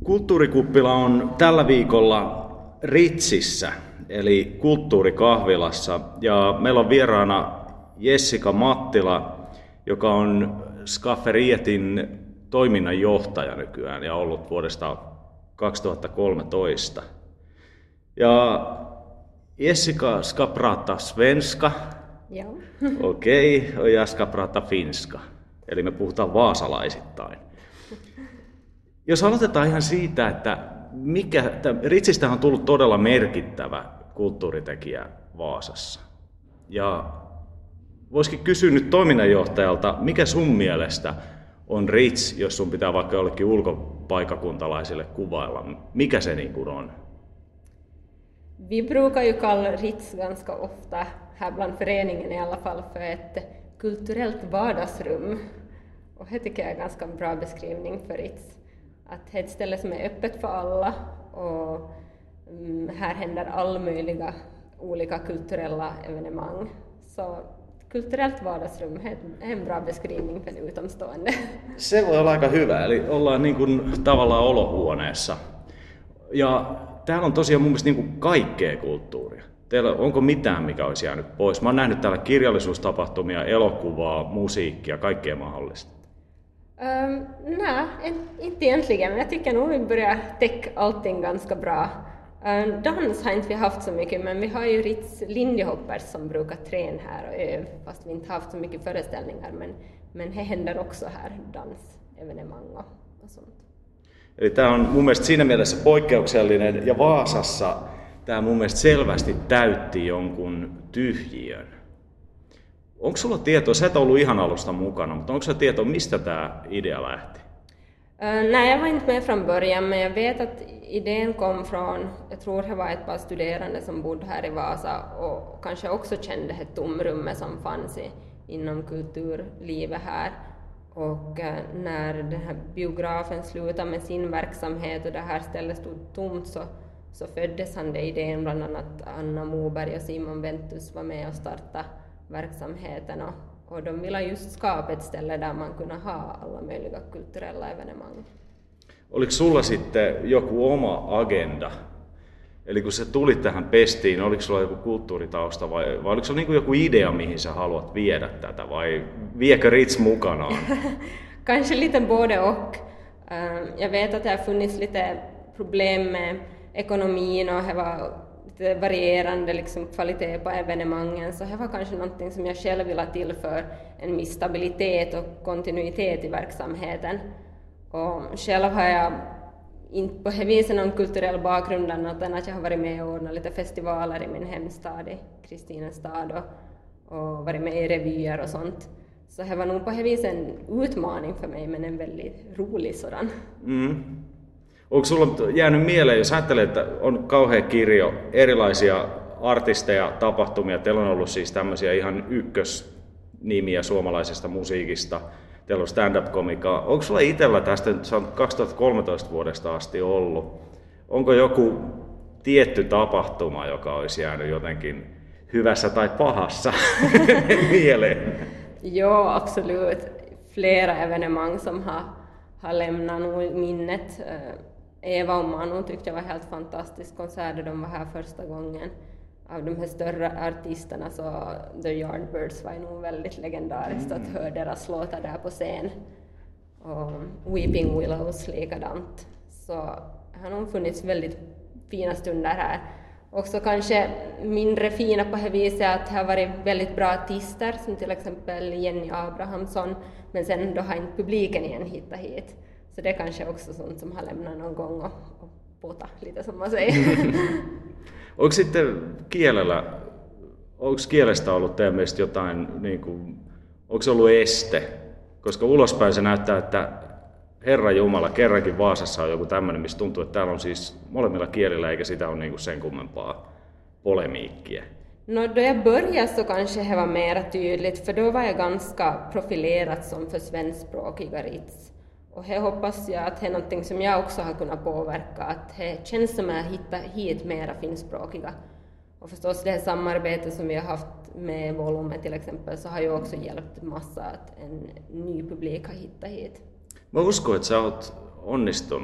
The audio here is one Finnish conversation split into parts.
Kulttuurikuppila on tällä viikolla Ritsissä, eli kulttuurikahvilassa. Ja meillä on vieraana Jessica Mattila, joka on Skafferietin toiminnanjohtaja nykyään ja ollut vuodesta 2013. Ja Jessica ska prata svenska. Joo. Okei, och jag ska prata finska. Eli me puhutaan vaasalaisittain. Jos aloitetaan ihan siitä, että Ritsistähän on tullut todella merkittävä kulttuuritekijä Vaasassa. Ja voisikin kysyä nyt toiminnanjohtajalta, mikä sun mielestä on Rits, jos sun pitää vaikka jollekin ulkopaikakuntalaisille kuvailla, mikä se niin kuin on? Vi brukar ju kalla Rits ganska ofta, här bland föreningen i alla fall, för ett kulturellt vardagsrum. Och det tycker jag är ganska bra beskrivning för Rits. Att det är ett ställe som är öppet för alla och här händer all möjliga olika kulturella evenemang. Så kulturellt vardagsrum är en bra beskrivning för en utomstående. Se voi olla aika hyvä, eli ollaan niin kuin tavallaan olohuoneessa. Ja täällä on tosiaan mun mielestä niin kuin kaikkea kulttuuria. Teillä onko mitään, mikä olisi jäänyt pois? Mä oon nähnyt täällä kirjallisuustapahtumia, elokuvaa, musiikkia, kaikkea mahdollista. Nej, inte egentligen, men jag tycker nog vi börjar täcka allting ganska bra. Dans har inte vi haft så mycket, men vi har ju Rits linjehoppers som brukar träna här och öva, fast vi inte haft så mycket föreställningar, men det händer också här, dansevenemang och sånt. Eli tämä on mun mielestä siinä mielessä poikkeuksellinen, ja Vaasassa tämä mun mielestä selvästi täytti jonkun tyhjiön. Onko sulla tietoa, sä et ollut ihan alusta mukana, mutta onko sulla tietoa, mistä tämä idea lähti? Nej, jag var inte med från början, men jag vet att idén kom från, jag tror det var ett par studerande som bodde här i Vasa och kanske också kände det tomrummet som fanns inom kulturlivet här. Och när den här biografen slutade med sin verksamhet och det här stället stod tomt så föddes han det idén, bland annat Anna Moberg och Simon Ventus var med och startade verksamheten och de ville just skapa ett ställe där man kunde ha alla möjliga kulturella evenemang. Oliko sulla sitten joku oma agenda? Eli kun sä tulit tähän pestiin, oliko sulla joku kulttuuritausta vai oliko sulla niin joku idea, mihin sä haluat viedä tätä vai viekö Rits mukanaan? Kanske lite både och. Jag vet att det har funnits lite problem med ekonomin och det var lite varierande liksom kvalitet på evenemangen, så det var kanske någonting som jag själv ville tillföra en viss stabilitet och kontinuitet i verksamheten. Och själv har jag inte på det viset någon kulturell bakgrund annat än att jag har varit med och ordnat lite festivaler i min hemstad i Kristinestad och varit med i revyer och sånt. Så det var nog på det viset en utmaning för mig, men en väldigt rolig sådan. Mm. Onko sulla jäänyt mieleen, jos ajattelee, että on kauhea kirjo erilaisia artisteja, tapahtumia, teillä on ollut siis tämmöisiä ihan ykkösnimiä suomalaisesta musiikista, teillä on stand-up-komikaa. Onko sulla itsellä tästä, sä oot 2013 vuodesta asti ollut, onko joku tietty tapahtuma, joka olisi jäänyt jotenkin hyvässä tai pahassa mieleen? Jo, absolut. Flera evenemang som har lämnat minnet. Eva och Manu tyckte jag var helt fantastisk konsert då de var här första gången. Av de här större artisterna så The Yardbirds var nog väldigt legendariskt att höra deras låtar där på scen. Och Weeping Willows likadant. Så det har nog funnits väldigt fina stunder här. Också kanske mindre fina på det viset att det har varit väldigt bra artister som till exempel Jenny Abrahamsson, men sen då har inte publiken igen hittat hit. Så det är kanske också sånt som har lämnat någon gång och pota lite som man säger. Onko sitten onko kielestä ollut teidän mielestä jotain, niin kuin, onko se ollut este? Koska ulospäin se näyttää, että Herra Jumala, kerrankin Vaasassa on joku tämmöinen, missä tuntuu, että täällä on siis molemmilla kielillä, eikä sitä ole niin kuin sen kummempaa polemiikkiä. No, då jag började så kanske det var mer tydligt, för då var jag ganska profilerat som för svenskspråkiga Rits. Och det hoppas jag att det är någonting som jag också har kunnat påverka, att det känns som att hitta hit mera finskspråkiga. Och förstås det här samarbetet som vi har haft med Volume till exempel, så har ju också hjälpt massa att en ny publik har hittat hit. Mä uskon, että sä oot onnistunut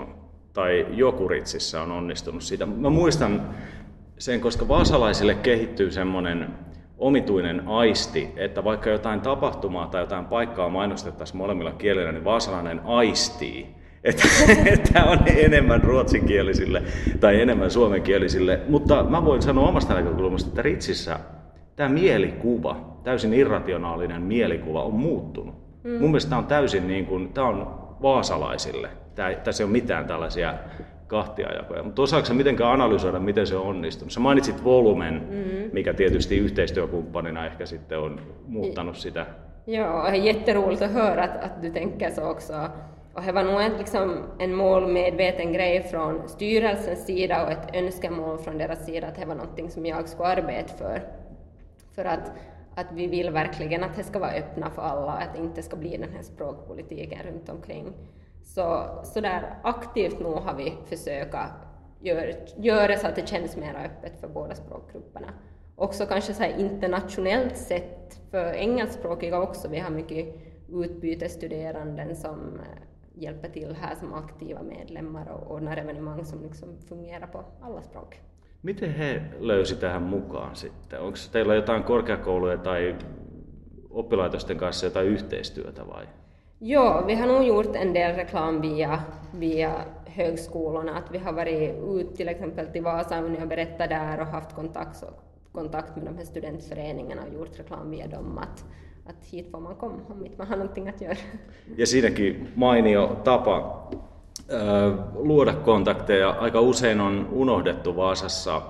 tai joku Ritsissä on onnistunut siitä. Mä muistan sen, koska vaasalaisille kehittyy semmoinen omituinen aisti, että vaikka jotain tapahtumaa tai jotain paikkaa mainostettaisiin molemmilla kielillä, niin vaasalainen aistii, että on enemmän ruotsinkielisille tai enemmän suomenkielisille. Mutta mä voin sanoa omasta näkökulmasta, että Ritsissä tämä mielikuva, täysin irrationaalinen mielikuva on muuttunut. Mun mielestä tämä on täysin niin kuin, tämä on vaasalaisille. Tässä ei ole mitään tällaisia kahtiajakoja. Mutta osaatko mitenkään analysoida, miten se on onnistunut? Sä mainitsit Volumen, mikä tietysti yhteistyökumppanina ehkä sitten on muuttanut sitä. Ja, jätteroligt att höra att du tänker så också. Och det var nog liksom en målmedveten grej från styrelsens sida och ett önskemål från deras sida att det var någonting som jag skulle arbeta för. För att vi vill verkligen att det ska vara öppna för alla, att det inte ska bli den här språkpolitiken runt omkring. Så där aktivt nog har vi försökt göra så att det känns mer öppet för båda språkgrupperna. Också kanske så här internationellt sett för engelskspråkiga också. Vi har mycket utbytesstuderanden som hjälper till här som aktiva medlemmar och ordnar evenemang som liksom fungerar på alla språk. Miten he löysi tähän mukaan sitten? Onko teillä jotain korkeakouluja tai oppilaitosten kanssa jotain yhteistyötä vai? Ja, vi har nog gjort en del reklam via högskolorna. Att vi har varit ut till exempel till Vasa och berättat där och haft kontakt med de här studentföreningarna och gjort reklam via dem. Att hit får man komma om inte man har någonting att göra. Ja siinäkin mainio tapa luoda kontakteja. Aika usein on unohdettu Vaasassa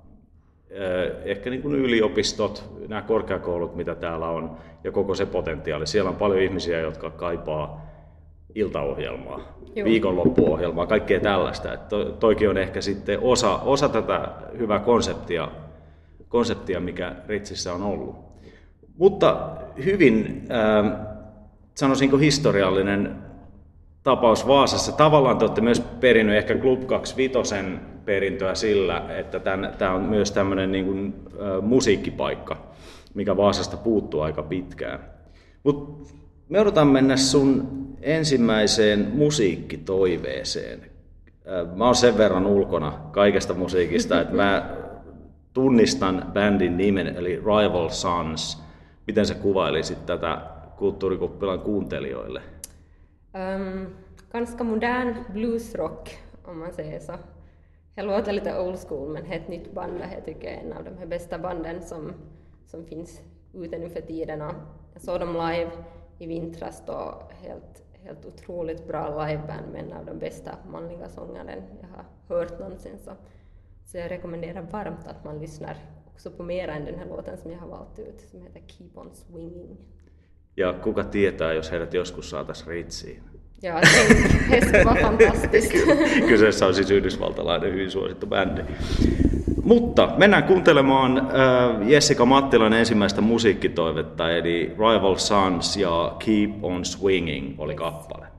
ehkä niin kuin yliopistot, nämä korkeakoulut, mitä täällä on, ja koko se potentiaali. Siellä on paljon ihmisiä, jotka kaipaa iltaohjelmaa, viikonloppuohjelmaa, kaikkea tällaista. Että toikin on ehkä sitten osa tätä hyvää konseptia, mikä Ritsissä on ollut. Mutta hyvin, sanoisinko historiallinen tapaus Vaasassa. Tavallaan te olette myös perinnyt ehkä Club 25 perintöä sillä, että tämä on myös tämmöinen niin kuin musiikkipaikka, mikä Vaasasta puuttuu aika pitkään. Mutta me odotan mennä sun ensimmäiseen musiikkitoiveeseen. Mä oon sen verran ulkona kaikesta musiikista, että mä tunnistan bändin nimen, eli Rival Sons. Miten sä kuvailisit tätä Kulttuurikuppilan kuuntelijoille? Ganska modern bluesrock om man säger så. Det låter lite old school men det är ett nytt band och jag tycker är en av de här bästa banden som finns ute nu för tiden. Jag såg dem live i vintras då, helt otroligt bra liveband med en av de bästa manliga sångaren jag har hört någonsin. Så jag rekommenderar varmt att man lyssnar också på mer än den här låten som jag har valt ut som heter Keep on Swinging. Ja kuka tietää, jos heidät joskus saataisiin Ritsiin? Ja, det skulle vara fantastiskt. Kyseessä on siis yhdysvaltalainen hyvin suosittu bändi. Mutta mennään kuuntelemaan Jessica Mattilan ensimmäistä musiikkitoivetta, eli Rival Sons ja Keep on Swinging oli kappale.